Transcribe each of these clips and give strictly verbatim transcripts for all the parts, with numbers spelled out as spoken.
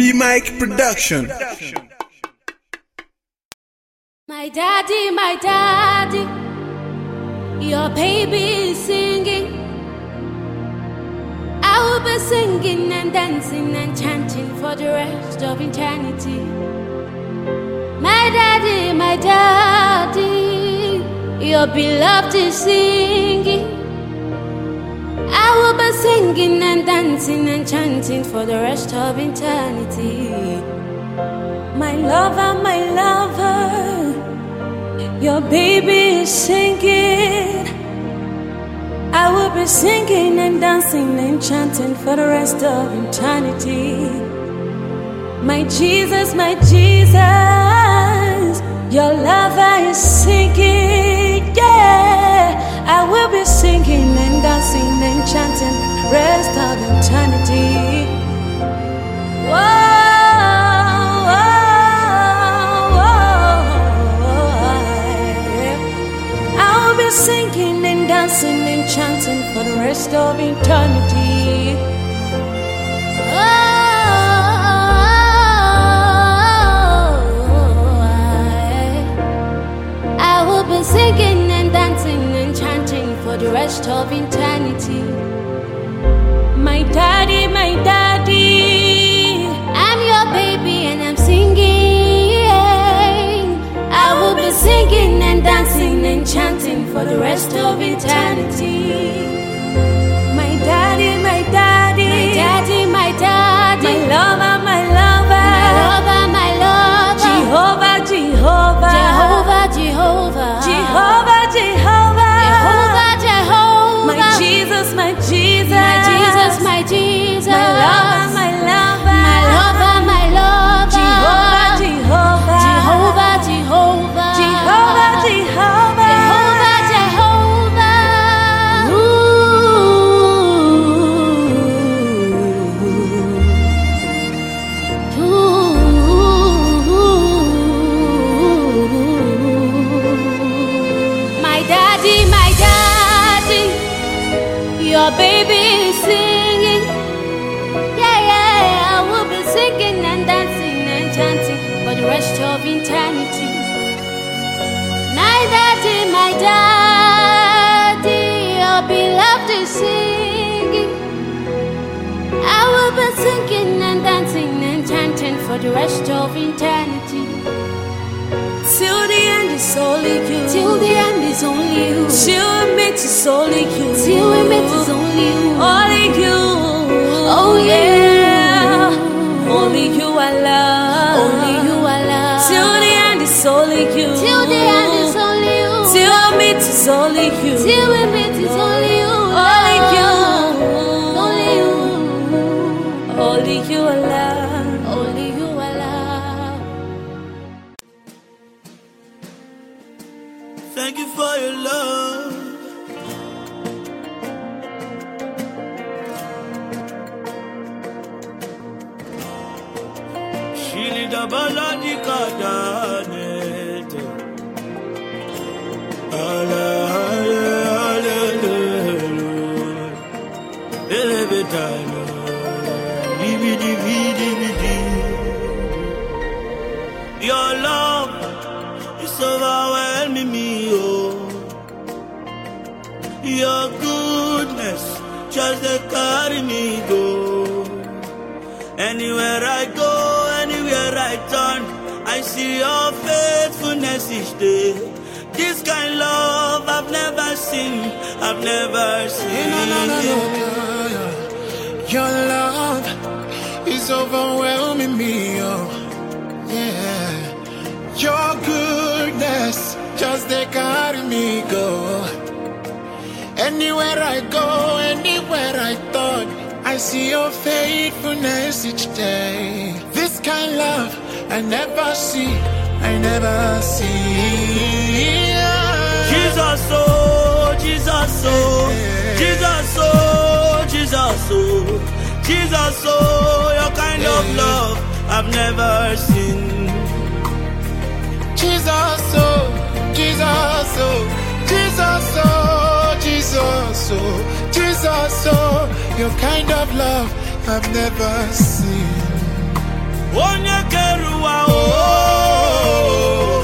B-Mike Production. My daddy, my daddy, your baby is singing. I will be singing and dancing and chanting for the rest of eternity. My daddy, my daddy, your beloved is singing. I will be singing and dancing and chanting for the rest of eternity. My lover, my lover, your baby is singing. I will be singing and dancing and chanting for the rest of eternity. My Jesus, my Jesus, your lover is singing, yeah. I will be singing and dancing and chanting rest of eternity. Whoa. Singing and dancing and chanting for the rest of eternity. Oh, I, I will be singing and dancing and chanting for the rest of eternity. My daddy, my daddy, I'm your baby and I'm singing. I will be singing and dancing and chanting for the rest of eternity. My daddy, my daddy, my daddy, my daddy, my lover, my lover, my lover, my lover, Jehovah, Jehovah, Jehovah, Jehovah, Jehovah, Jehovah, Jehovah, Jehovah, my Jesus, my Jesus, my Jesus, my Jesus, my lover, my lover, my lover, my lover, Jehovah, Jehovah, Jehovah, Jehovah, Jehovah, Jehovah, Jehovah, Jehovah. Ooh. Ooh. My daddy, my daddy, your baby is singing. Yeah, yeah, I will be singing and dancing and chanting for the rest of eternity. My daddy, my daddy, your beloved is singing. I will be singing and dancing and chanting for the rest of eternity. Till the end is only you. Till the end is only you. Till we meet is only you. Till we meet is only you. Only you. Oh yeah. Only you I love. Only you I love. Till the end is only you. Till the end is only you. Till we meet is only you. Till we meet is only you. Only you. Only you. Only you I love. Only you I love. Thank you for your love. Shili da baladi kadanete. Ala ala ala elebetano. Divi divi divi divi. Your love is overwhelming me, oh. Your goodness just they carry me go. Anywhere I go, anywhere I turn, I see your faithfulness each day. This kind of love I've never seen, I've never seen. No, no, no, no, no. Your love is overwhelming me, oh. Yeah. Your goodness just they carry me go. Anywhere I go, anywhere I turn, I see your faithfulness each day. This kind of love I never see, I never see. Jesus, oh, Jesus, oh, Jesus, oh, Jesus, oh, Jesus, oh, your kind of love I've never seen. Jesus, oh, Jesus, oh, Jesus, oh, Jesus, oh, Jesus, oh, your kind of love I've never seen. onye keruwa oh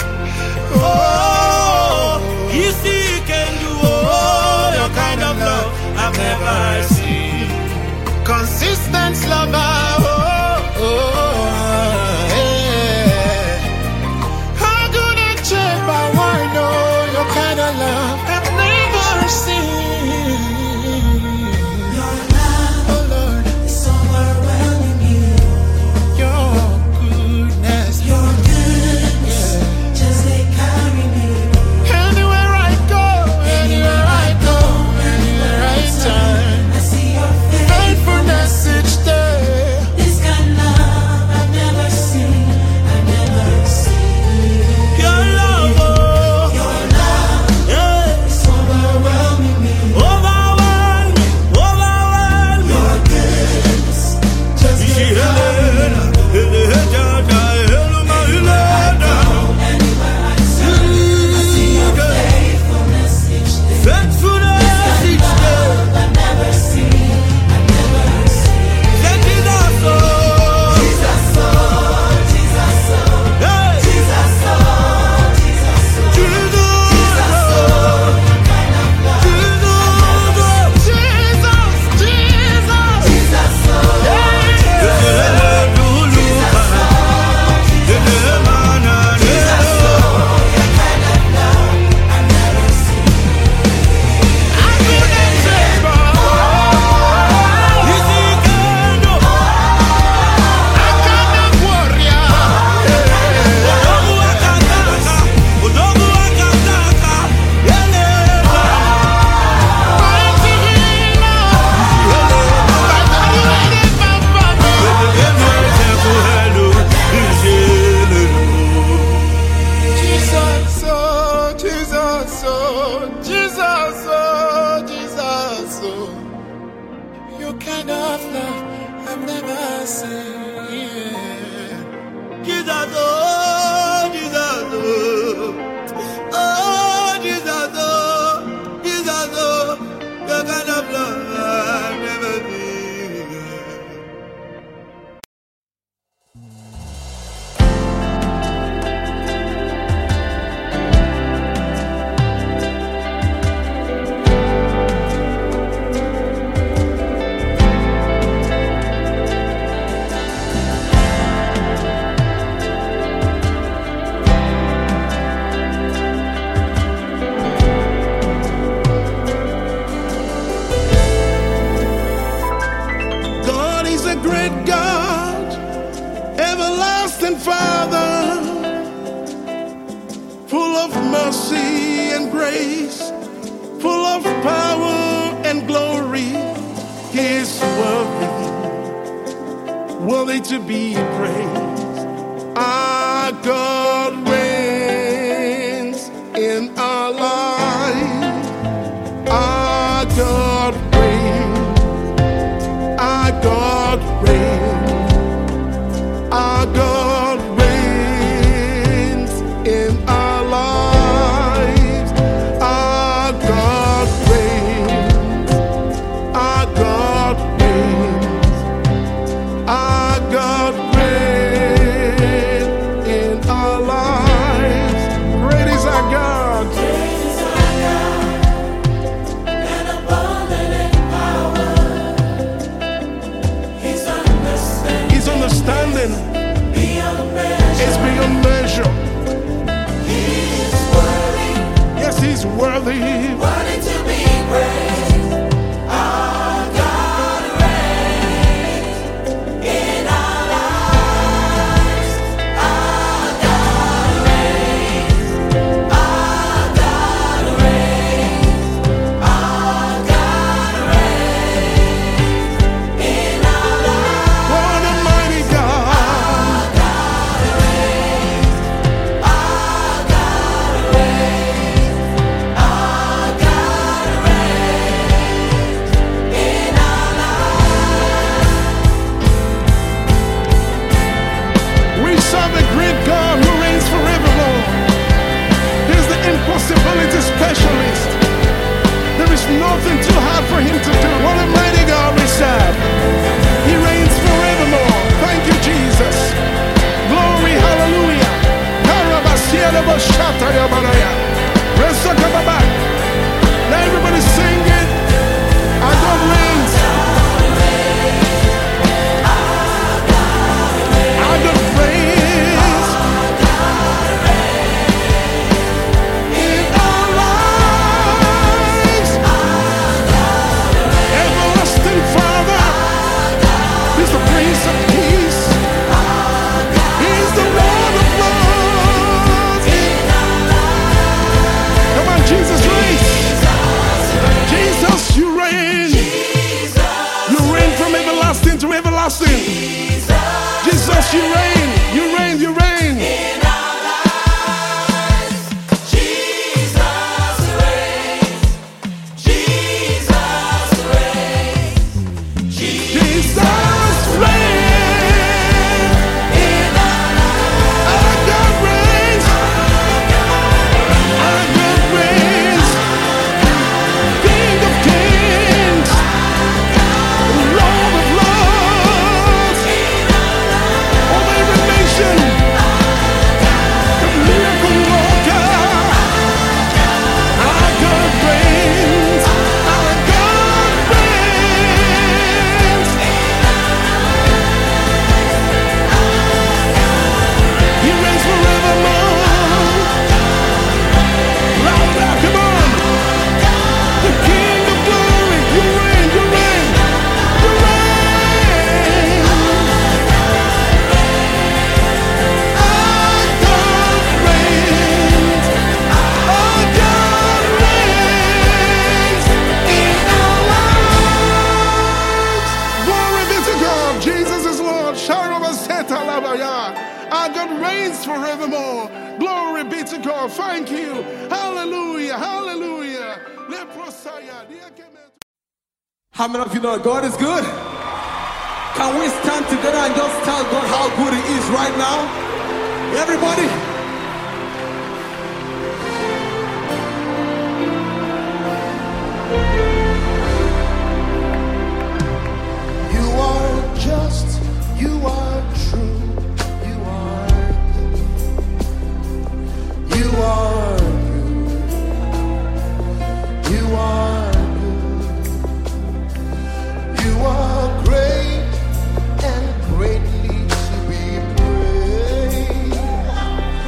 oh you see you can do oh your kind of love I've never seen. Consistent lover, oh, oh, yeah. How good a check by one, oh, your kind of love I've never seen. Your love, Oh Lord, is overwhelming me. your goodness, Your goodness, just they carry me. anywhere I go, anywhere I go, anywhere I turn, I see your face. faithfulness each day. This kind of love I've never seen. I've never seen. Your love oh Your love yeah is overwhelming me. overwhelm me overwhelm me Your goodness, just they carry Helena, Helena, Helena, Helena. anywhere I turn. I see your faithfulness each day. Faithfulness each day. I've never seen. I've never seen. Say Jesus, oh. Jesus, oh, Jesus, oh, Hey. Jesus, oh, Jesus, oh, Jesus, Jesus, oh, your kind of love. Jesus, Jesus, Jesus, Jesus, oh, your kind of love I've never seen. Jesus, oh, Jesus, oh. Oh, Jesus, oh, Jesus, oh. The kind of love I've never seen. God is a great God, everlasting Father, full of mercy and grace, full of power and glory. He is worthy, worthy to be praised. Our God reigns in our lives. Our God reigns. Our God reigns. Our God reigns in our lives. Our God reigns. Our God reigns. Our God reigns in our lives. Great is our God. Jesus, our God, and abundant in power. His understanding His understanding beyond measure. is beyond measure. He is worthy, Yes, He's worthy. worthy to be praised. Our God reigns in our lives. Our God reigns. Our God reigns. Our God reigns in our lives. What a mighty God. Our God reigns. Our God reigns. Our God reigns in our lives. We serve a great God who reigns forevermore. He's the impossibility specialist. There is nothing too hard for Him to do. What a mighty God we serve. He reigns forevermore. Thank you, Jesus. Prince of Peace. He's the Lord of Lords. Come on, Jesus reigns. Jesus, you reign. You reign from everlasting to everlasting. Jesus, you reign. You reign. You reign. Our God reigns forevermore. Glory be to God. Thank you. Hallelujah. Hallelujah. How many of you know God is good? Can we stand together and just tell God how good He is right now? Everybody. You are just, you are true, you are good. You are good. You are good. You are great and greatly to be praised.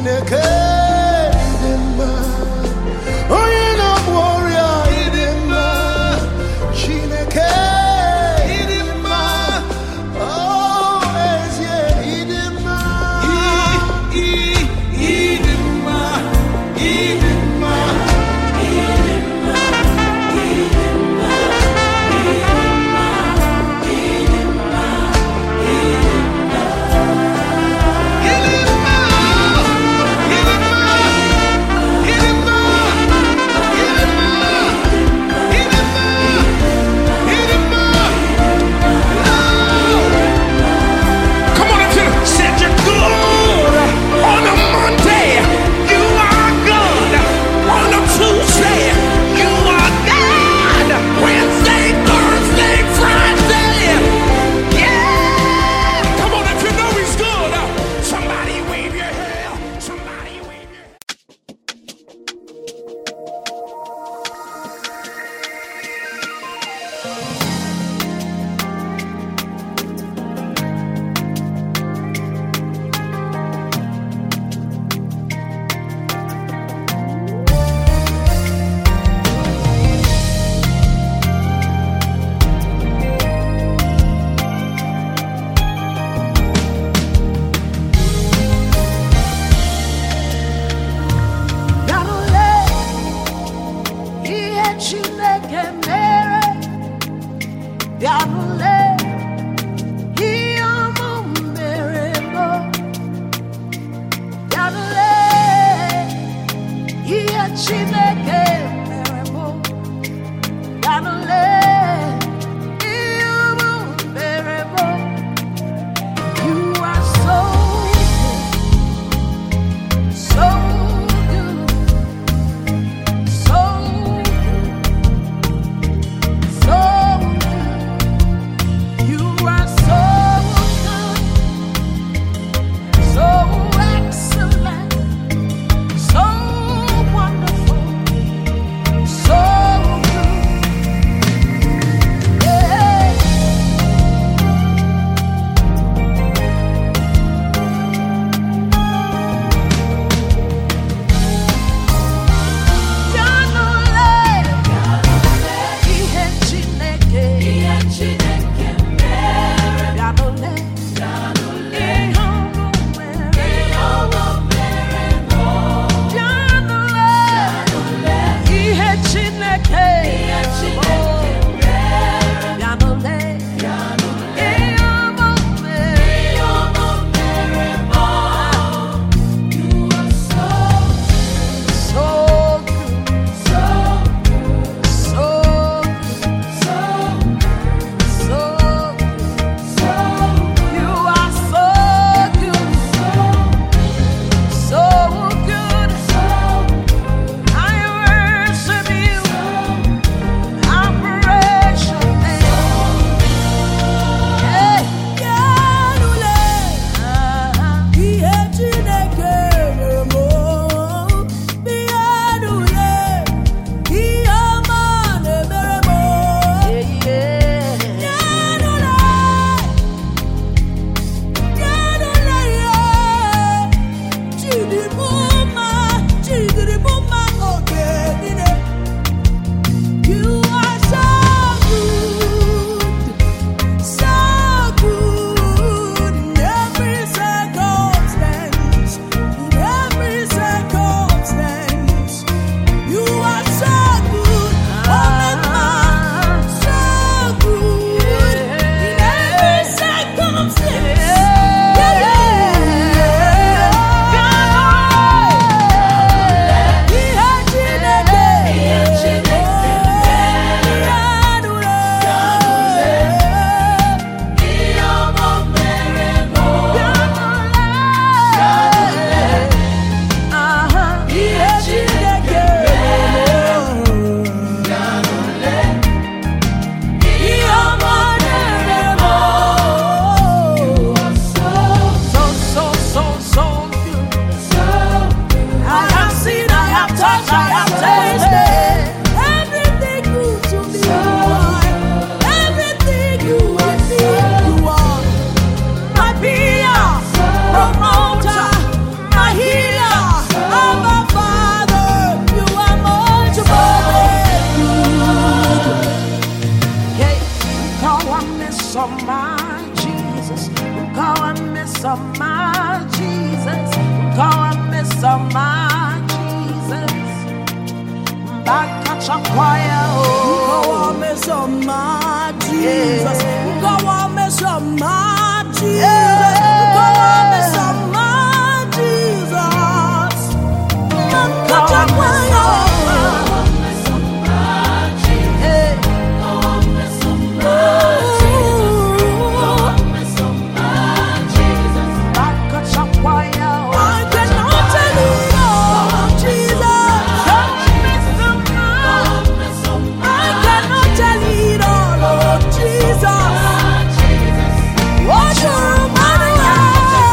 Chineke idema. Onye na-agwọ idema. Chineke idema. Oh, ezie idema. I, I, idema. Idema. Promoter, my healer. Jesus. Go on, me some my Jesus. Go on, me some my Jesus. Go on, me some my Jesus. Go on, me some my Jesus. Go on, me some my Jesus. Back at some fire. I cannot tell you, Lord Jesus. I cannot tell you, Lord Jesus. What you remind me of?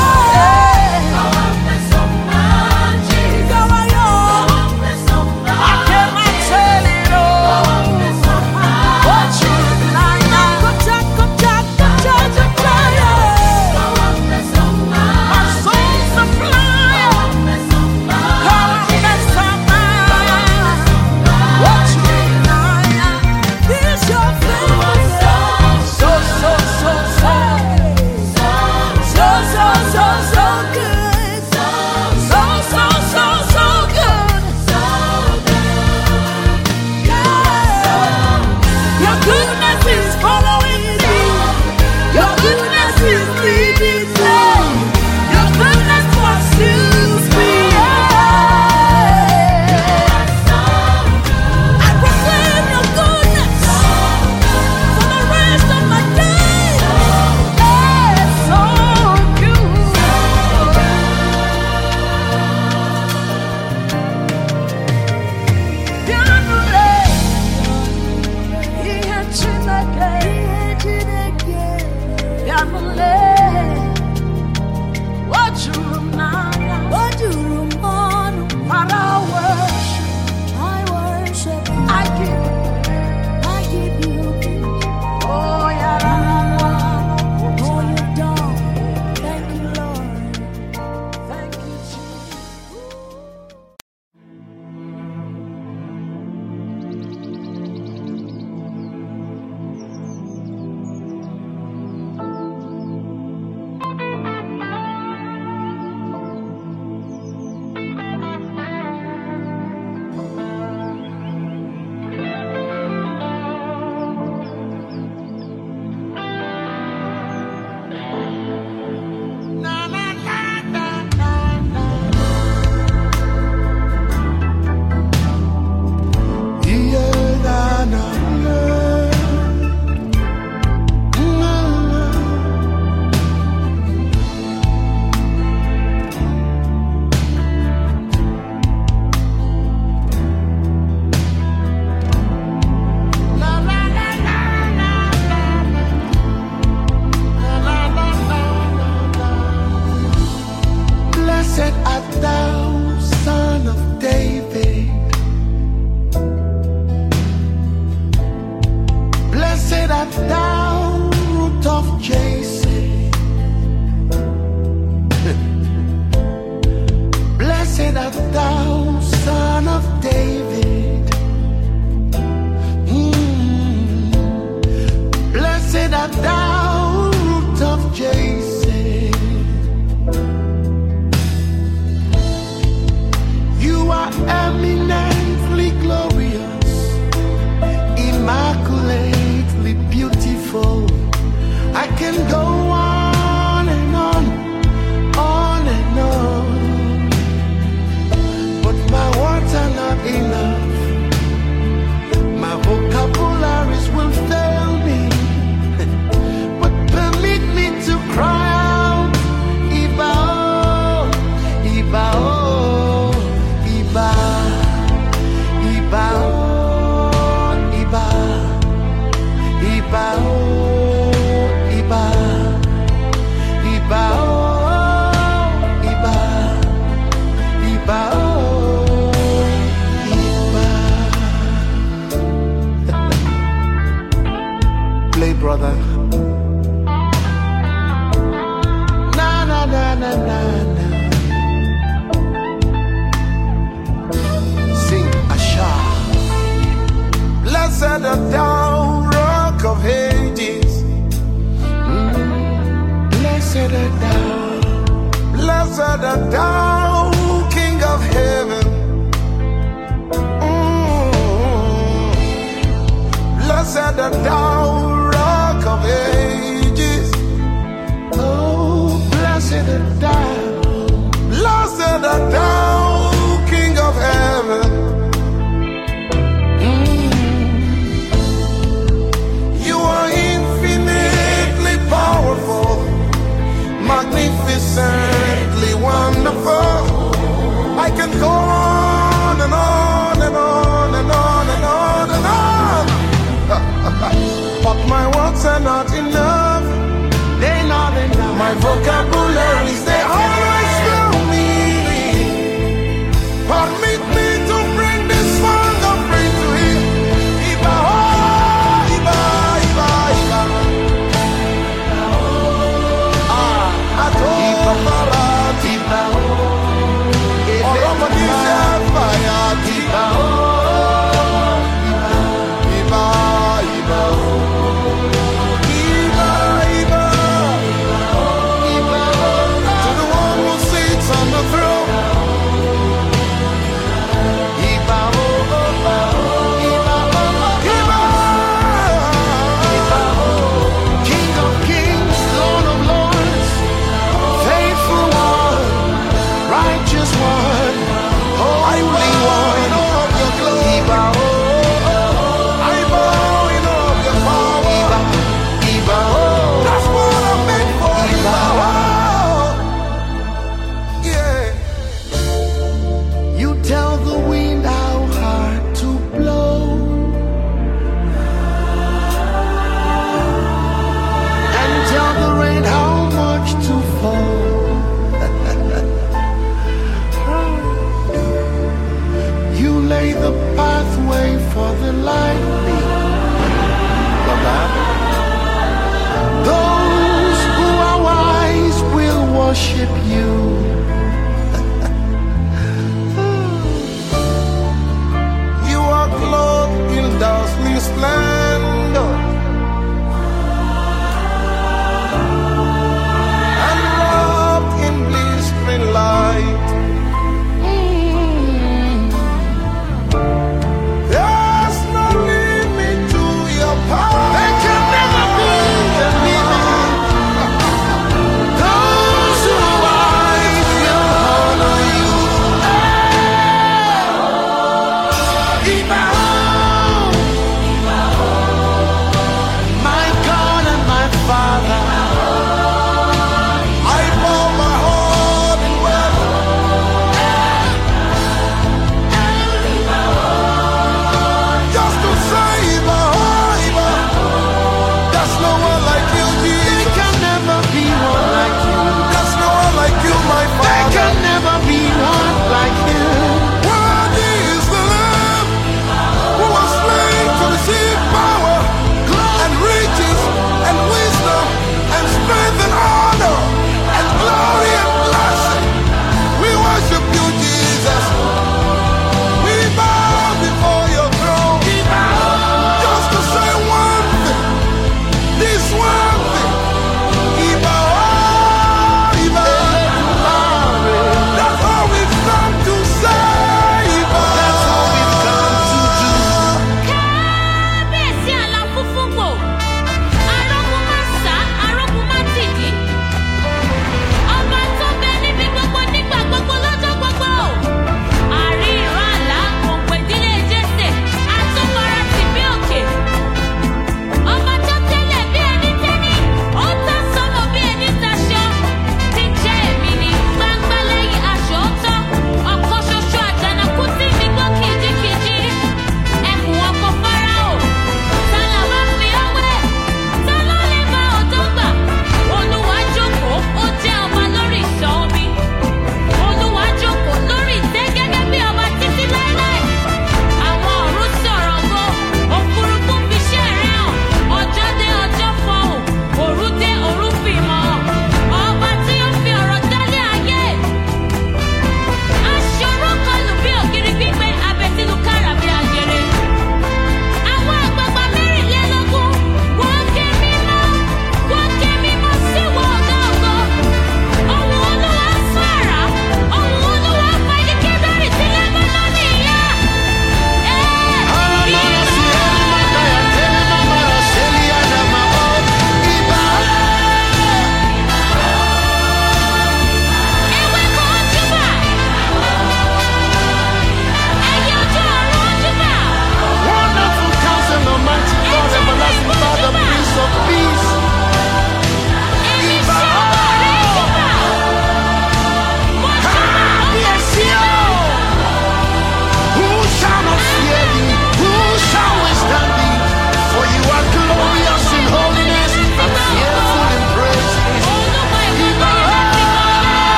Go on, yo. I cannot tell it all. What you remind me of? Go check, go check, go check, go check, yeah. My soul's a flyer. Come on, let's survive. What you remind me of? This your favorite song. So, so, so, so. So, so, so, so good. So, so, so, so good. Yeah. Your goodness is following me. Your goodness is leading me. Your goodness pursues me. I proclaim your goodness for the rest of my days. It's so good. I worship, I give you, oh yeah, la, la, la. Oh, you've done. Thank you, Lord. Thank you, Jesus. Yeah, na, na, na. Na, na. La, la, la, la, la, la. La, la, la, la, la, la. Blessed art thou, Son of David. Blessed art thou, root of Jesse. Blessed art thou, Son of David. Mm. Blessed art thou, root of Jesse. You are eminently glorious, immaculately beautiful. I can go on and on, on and on, but my words are not enough. My vocabularies will fail me, but permit me to cry out, Iba, oh, Iba, oh, Iba, Iba, oh, Iba, Iba, oh, Iba, Iba, oh, Iba, Iba, oh, Iba. Play, brother. Na na na na na na. Sing Asha. Blessed art thou, Rock of Ages. Mm. Blessed art thou, blessed art thou, King of Heaven. Mm. Blessed art thou, Rock can go on and on and on and on and on and on. But my words are not enough. They not enough. My vocabularies, they always fail me. Permit me to bring this song of praise to Him. Iba, oh, Iba, Iba, Iba. Ah, Ato, Iba, Iba, oh.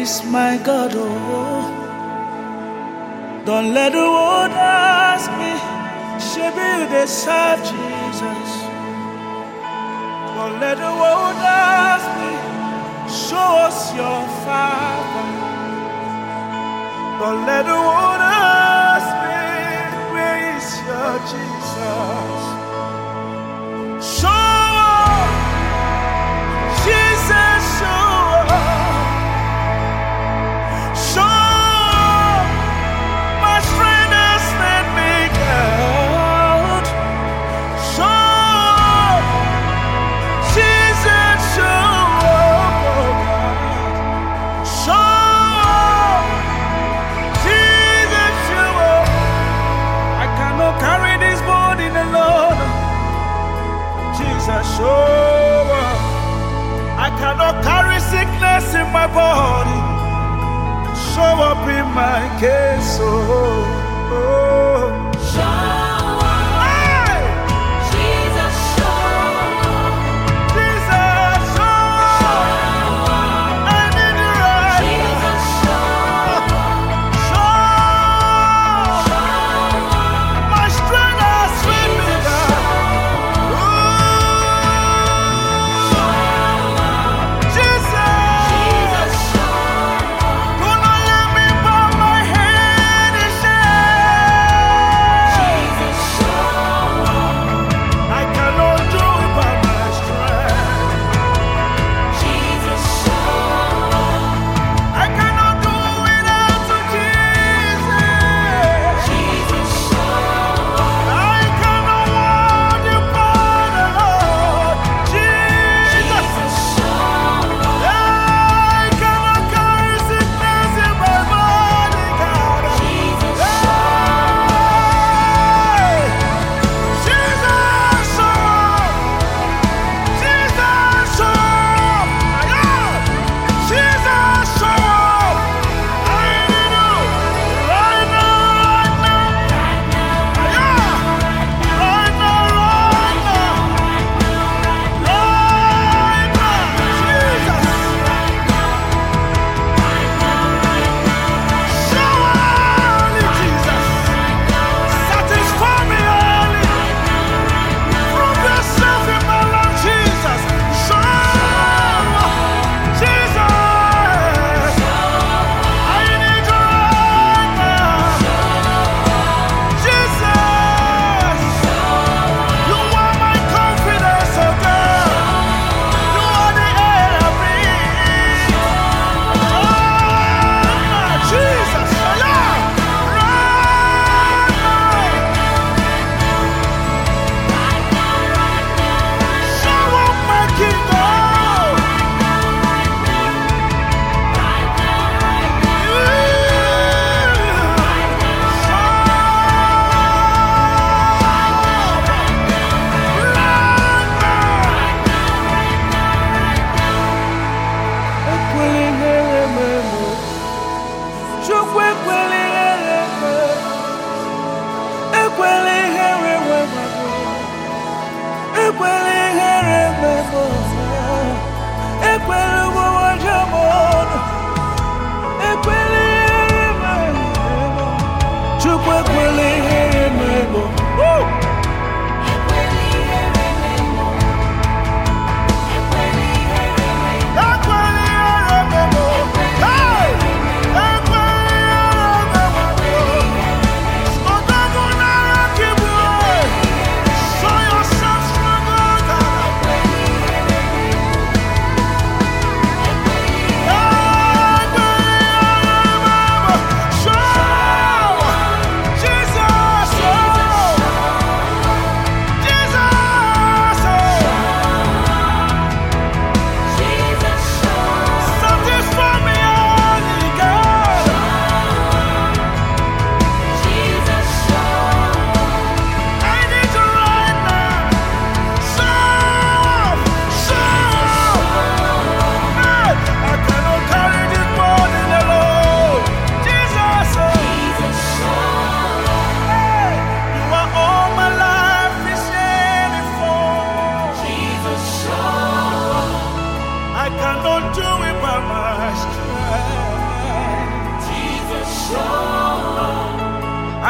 is my God, oh. Don't let the world ask me, Shebi they serve Jesus. Don't let the world ask me, show us your Father. Don't let the world ask me, where is your Jesus? Show up, Jesus, show up. Show up, my strength has let me out. Show up, Jesus, show up, oh God. Show up, Jesus, show up. I cannot carry this burden alone. Jesus, show up. I cannot carry sickness in my body. Show up in my case, oh, oh. Show up, Hey! Jesus, show up. Jesus, show up. I need you right now. Jesus, show up. Show up. My strength has let me down. Jesus, do not let me bow my head in shame.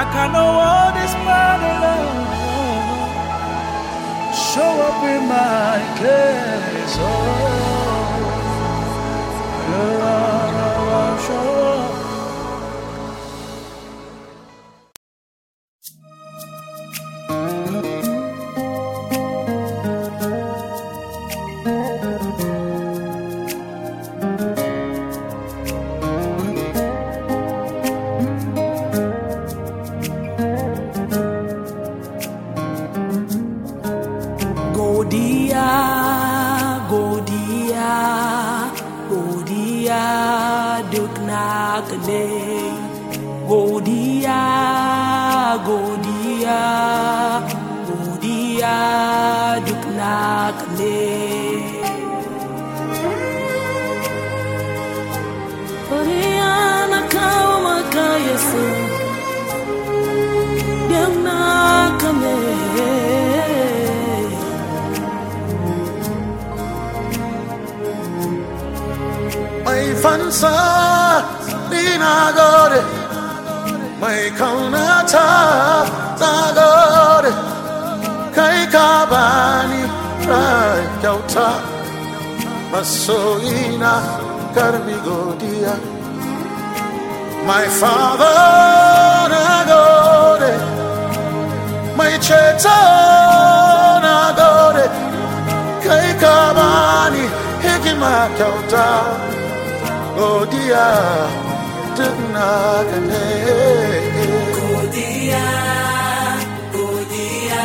can know what this man alone. Show up in my case. Oh, yeah, show up. Godia, Godia, Godia, Duknakle. Oriana Kama Kayasu, Duknakle. My fansa, Dina Gode. My kaunata zagore kai kabani rai kauta masoina karmi godia. My father nagore my cheta nagore kai kabani hekima kauta godia. Godia, Godia, Godia,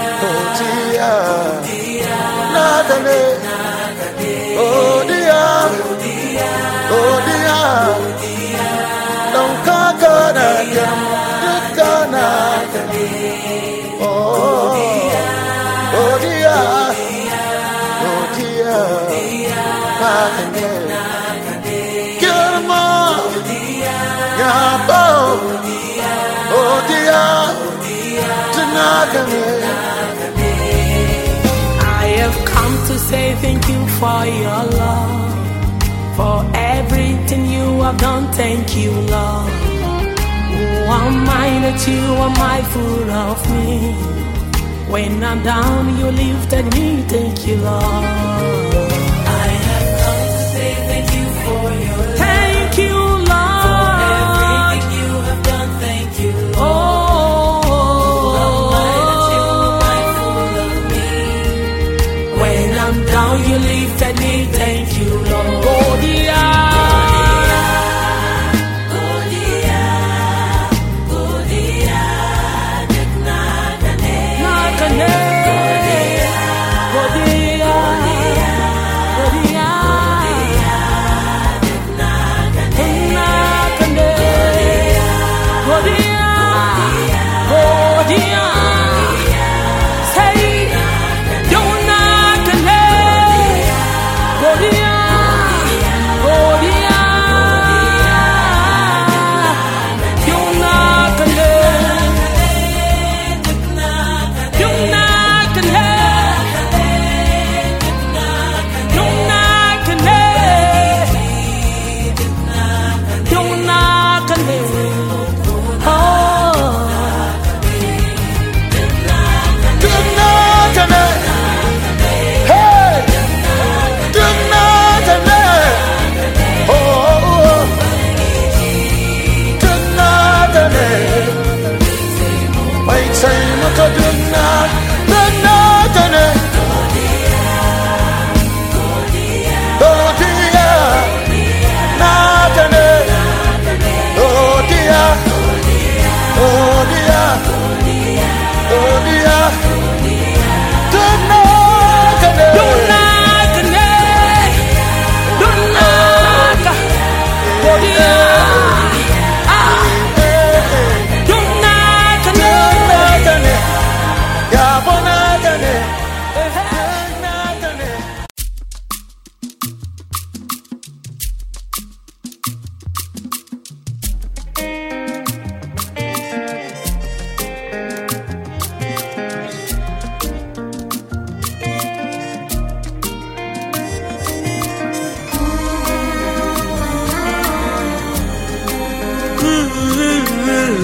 Nagane, Godia, Godia, don't kakana, kakana, oh, Godia, Godia, Nagane, Girma. Yabo, oh dear, I have come to say thank you for your love, for everything you have done. Thank you, Lord. Who am I that you are mindful of me? When I'm down, you lifted me. Thank you, Lord. I have come to say thank you for your love. Thank you, Lord. Oh, when I'm down, you lifted me. Thank you, Lord. Godia, Godia, Godia, Nakane, Nakane, Godia, Godia, Nakane, Godia. Godia, say, don't knock the head. Godia, Godia, don't knock the head. Don't knock the head. Don't knock the head. Don't knock the head.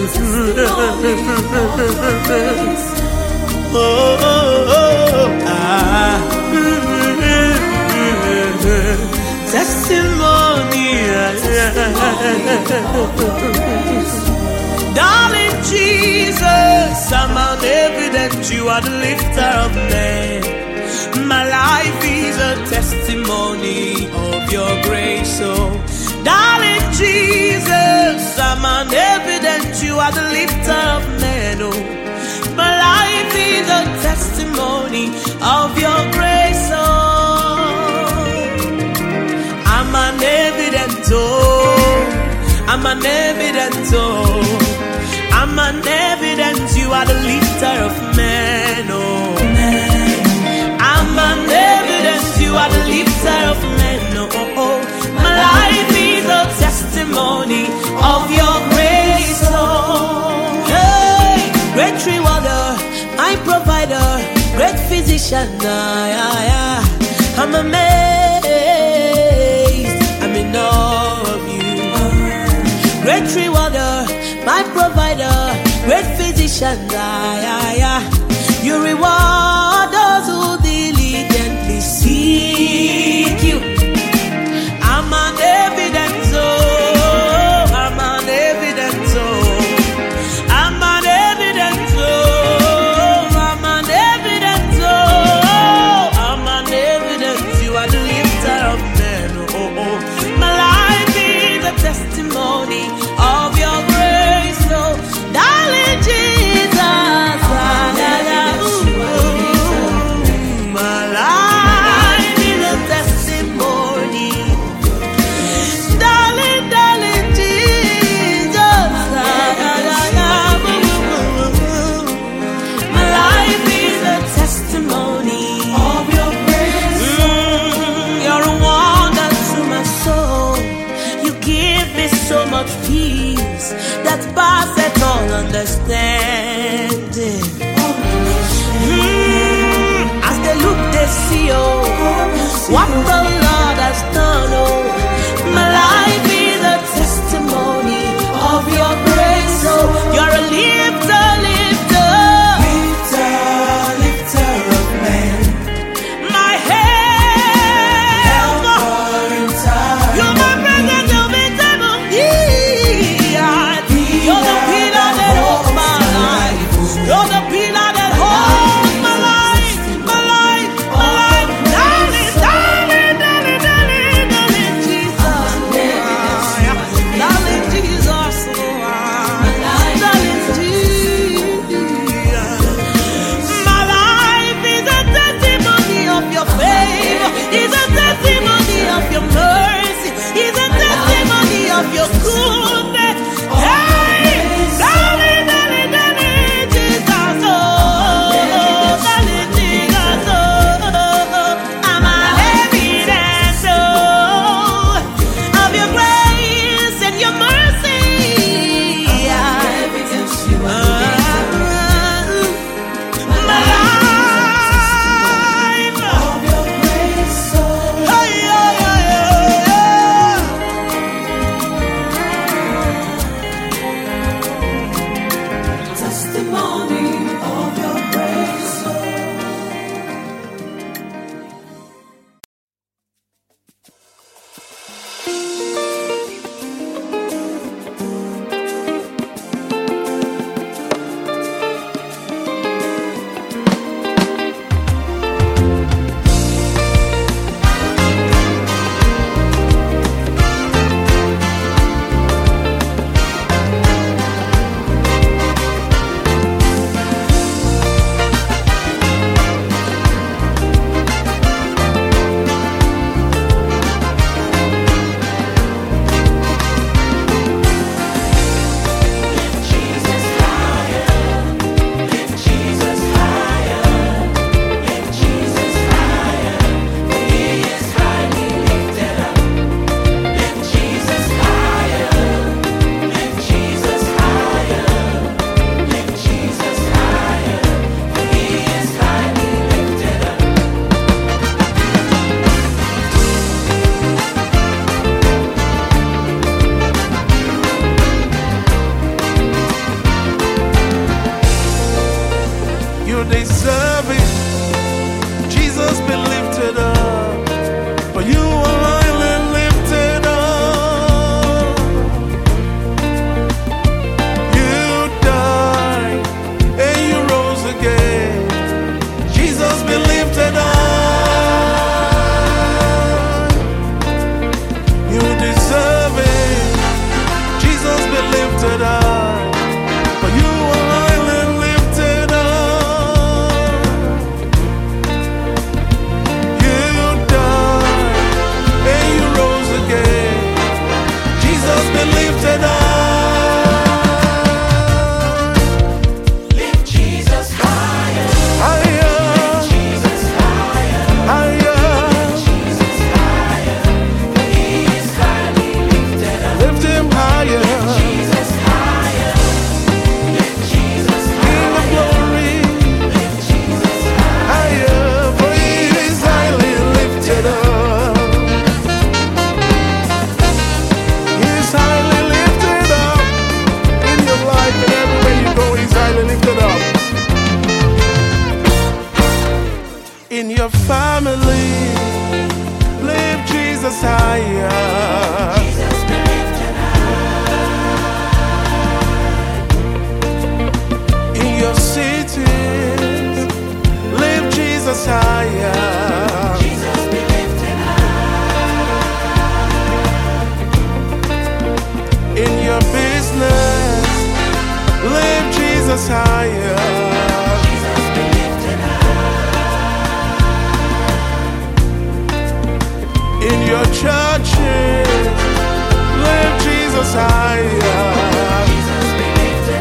Oh, oh, oh, ah. Testimony. Darling Jesus, I'm an evidence you are the lifter of men. My life is a testimony of your grace, oh darling Jesus, I'm an evidence you are the lifter of men, oh my life is a testimony of your grace, oh I'm an evidence, oh I'm an evidence, oh I'm an evidence you are the lifter of men, oh I'm an evidence you are the lifter of men, oh, oh, oh. My life is a testimony of your grace, oh hey, great rewarder, my provider, great physician, ah, yeah, yeah. I'm amazed, I'm in awe of you. Great rewarder, my provider, great physician, ah, yeah, yeah. You reward those who diligently seek you. I'm an evidence, oh, I'm an evidence, oh, I'm an evidence, oh, I'm an evidence, oh, I'm an evidence you are the lifter of men, oh, oh. My life is a testimony of your grace, oh, darling Jesus, ah, yeah, yeah. So much peace that passeth all understanding. Mm, as they look, they see, oh, what the Lord has done, oh. My life is a testimony of your grace, oh. You're a lifter, lifter, lifter, lifter of men. My help, helper in time. You're my present, you're my You're the pillar that holds my life. You're the pillar that holds my life, my life, my life. Darling, darling, your family. Lift Jesus higher. Jesus be lifted high. In your cities, lift Jesus higher. Jesus be lifted high. In your business, lift Jesus higher. Jesus be lifted high. In your churches, lift Jesus higher. Jesus be lifted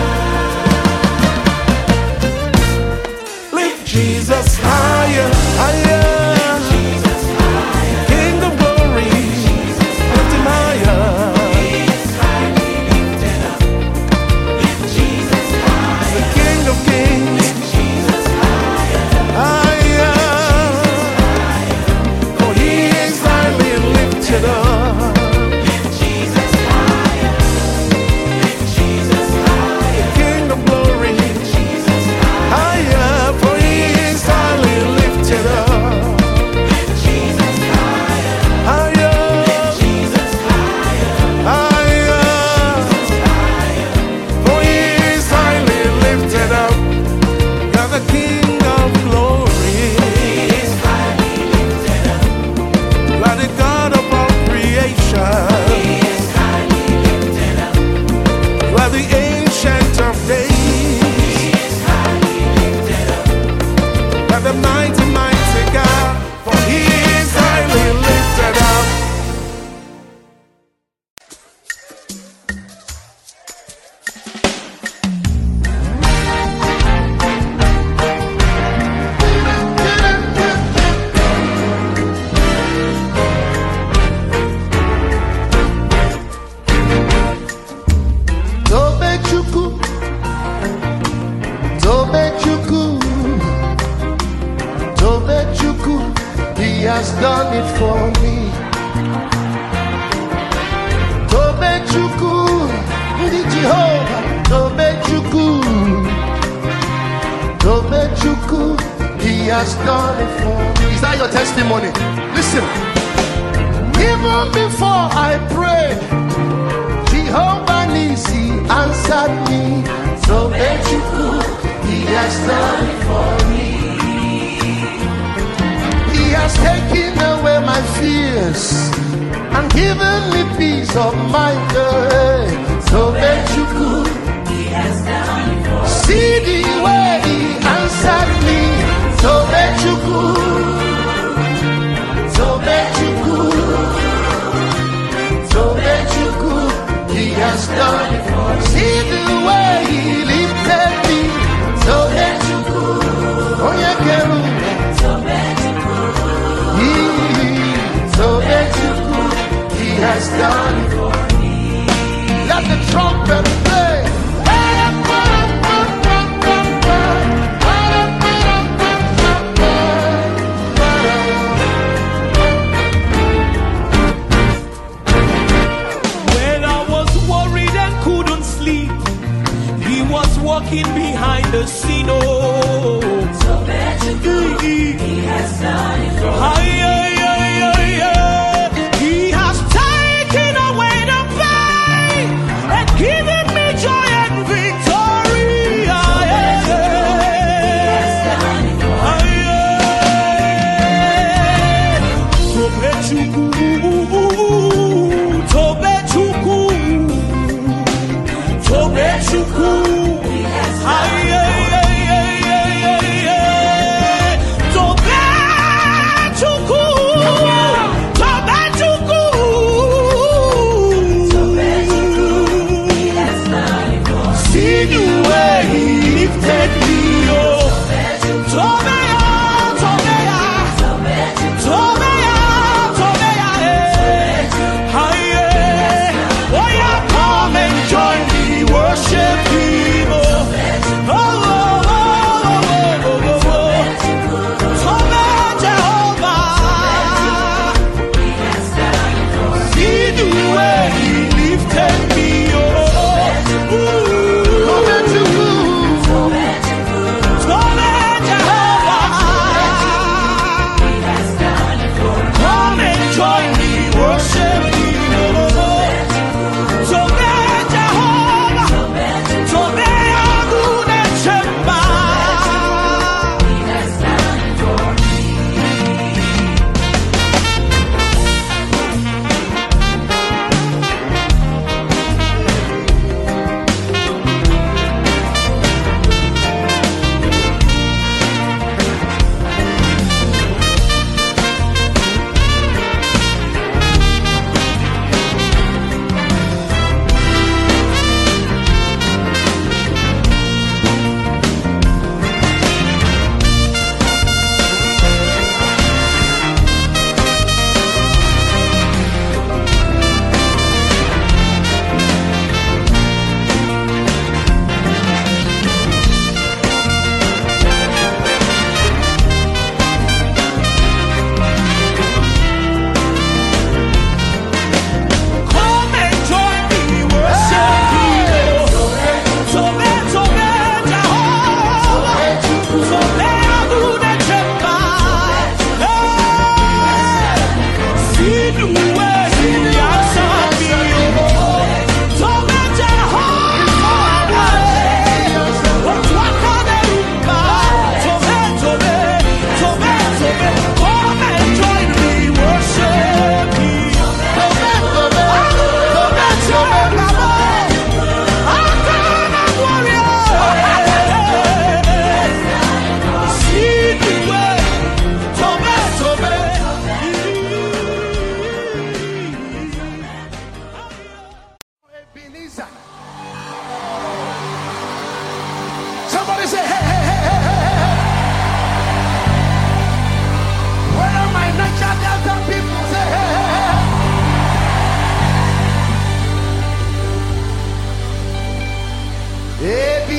high. Lift Jesus higher, higher. Jesus higher. King of glory, lift him higher. He is highly lifted up. Lift Jesus high. The King of kings, Jesus higher. higher. For he is highly lifted up. Lift Jesus higher. Lift Jesus higher. King of glory, Jesus higher. higher. For he is highly lifted up. Lift Jesus higher. Higher, Jesus higher. higher. For he is highly lifted up. You're the King of glory. He is highly lifted up. You are the God of all creation. He is highly lifted up. You are the ancient of days. He is highly lifted up. You are the mighty, mighty God. For he is highly lifted up. Tobechuku, Tobechuku, Tobechuku, he has done it for me. Tobechuku, the Jehovah, Tobechuku, Tobechuku, he has done it for me. Is that your testimony? Listen, even before I prayed, Jehovah Nisi answered me. So Tobechuku, he has done it for me. He has taken away my fears and given me peace of mind. So Tobechuku, He has done it for see the way he answered me. So Tobechuku, so Tobechuku, so Tobechuku, he has done it for me. See the way he lifted me. So Tobechuku, oh yeah, girl. Tobechuku. He, so Tobechuku, he has done it for me. Let the trumpet play. When I was worried and couldn't sleep, he was walking behind the scene. Oh, Tobechuku. He has done it for me. Ay, ay, ay, ay, ay. He has taken away the pain and given me joy and victory. Ay, ay, ay. Ay, ay. Tobechuku, Tobechuku, Tobechuku. Ay, ay, ay, ay, ay, ay. Tobechuku.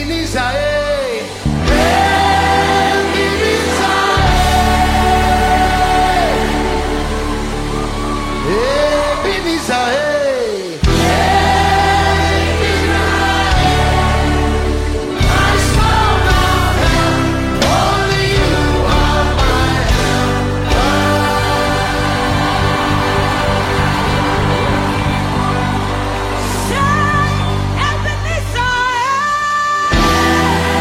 Ebenezer, hey. Ebenezer, hey. Ebenezer, hey. Say, Ebenezer,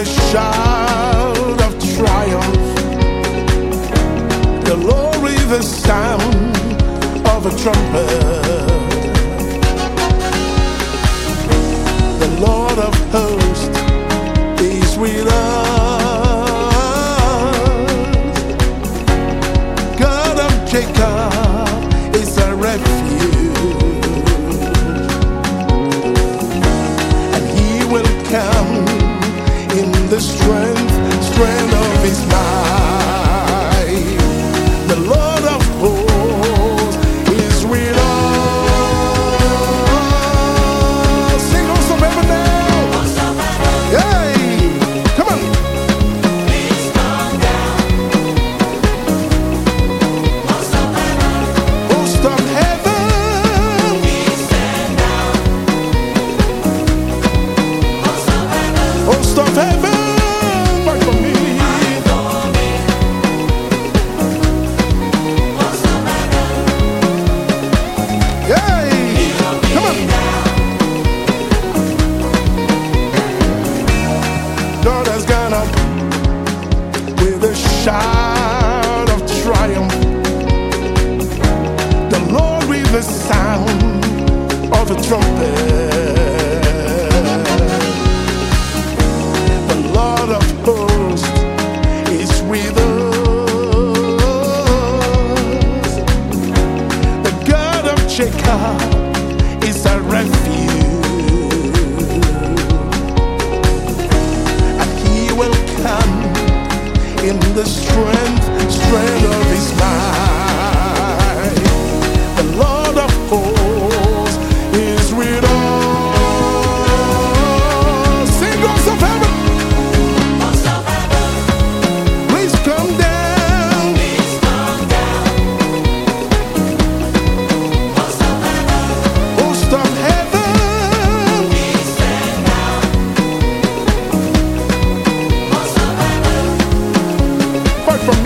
a shout of triumph. The Lord with the sound of a trumpet. The Lord of hosts is with us. God of Jacob is our refuge, and He will come in the strength, strength of His might. The Lord of hosts is with us. Sing hosts of heaven now. Hey, come on. Host of heaven. Host of heaven. Fight for me. Yay! Come on. God has gone up with a shout of triumph. The Lord with the sound of a trumpet. The Lord of hosts is with us. The God of Jacob is our refuge, and He will come in the strength, strength of His might. The Lord of hosts is with us. Sing hosts of heaven. Please come down. Host of heaven. Fight for me.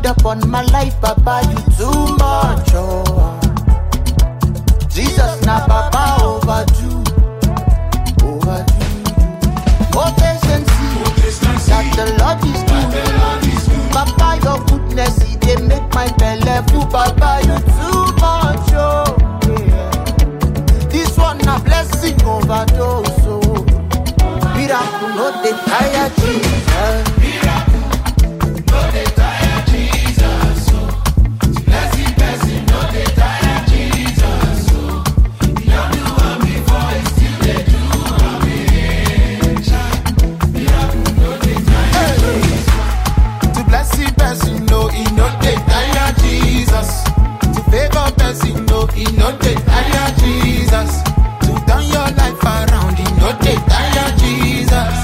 upon my life, Papa, you too much, oh. Jesus, na Papa, overdue, overdue. Oh, taste and see that the Lord is good. Papa, your goodness, He dey make my belly full. Papa, you too much, oh. Yeah. This one a blessing overdose, oh. Miracle, no dey tire, Jesus. Miracle, no dey tire, Jesus. Oh, blessing, blessing, no dey tire, Jesus. Oh, you do one before, you still dey do one again. Miracle, no dey tire, Jesus. To blessing, blessing, no, He no dey tire, Jesus. To favor, blessing, no, He no dey tire, Jesus. To turn your life around, He no dey tire, Jesus.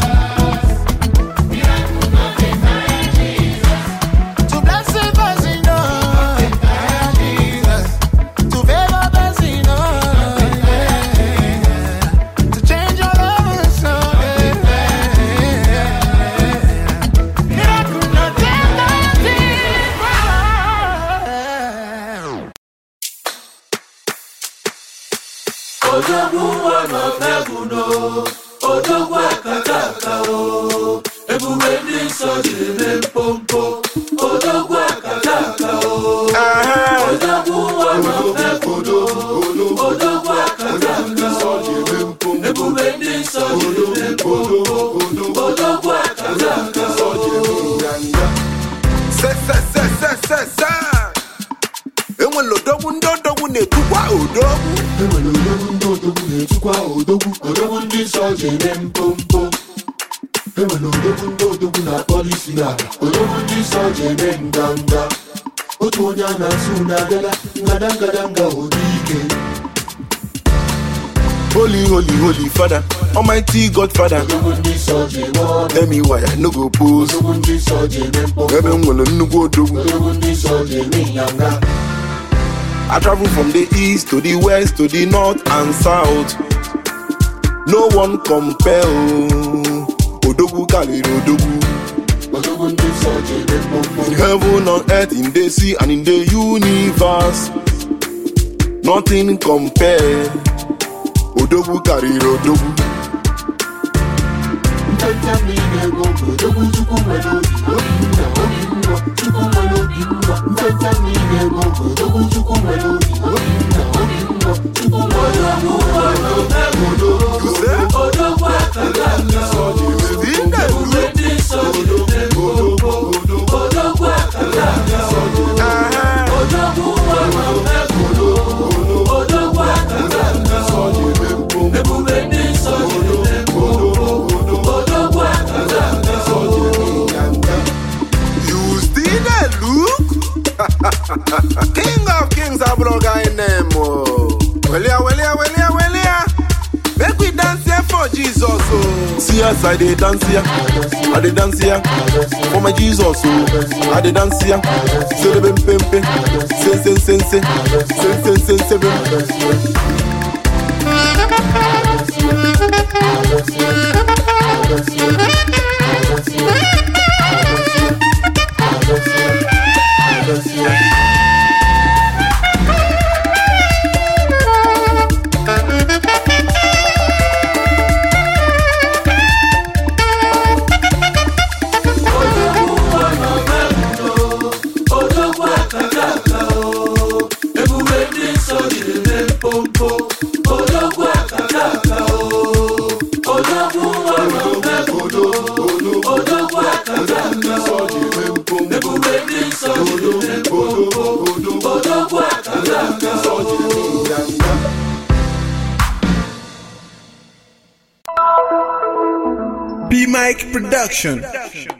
Odogwu wana feguno, Odogwu akataka o, ebube ndị nsọ jiri mee mpompo, Odogwu akataka o. Odogwu wana feguno, Odogwu akataka o, ebube ndị nsọ jiri mee mpompo, Odogwu akataka o. Se se se se se se. Enwe lodogwu ndodogwu netukwa odogwu. Enwe lodogwu ndodogwu netukwa odogwu. Odogwu ndị nsọ jere mpompo. Enwe lodogwu ndodogwu na polisi na. Odogwu ndị nsọ jere nganga. Otu onye a na-asụ na-agala ngadangada odike. Holy, holy, holy Father, Almighty Godfather. Tell me why I no go pose. Ebe nwere nnukwu odogwu. I travel from the east to the west to the north and south. No one compare. Odogwu karịrị odogwu. In heaven, on earth, in the sea, and in the universe, nothing compare. Odogwu karịrị odogwu. King of kings, I brought guy name. Well, yeah, well, yeah, well, yeah, well, yeah. Make we dance here for Jesus. Oh. See us, I did dance here. I did dance here for my Jesus. Oh. I did dance here. Say the bim bim bim. Say say say say. Say say say say. B Mike Production.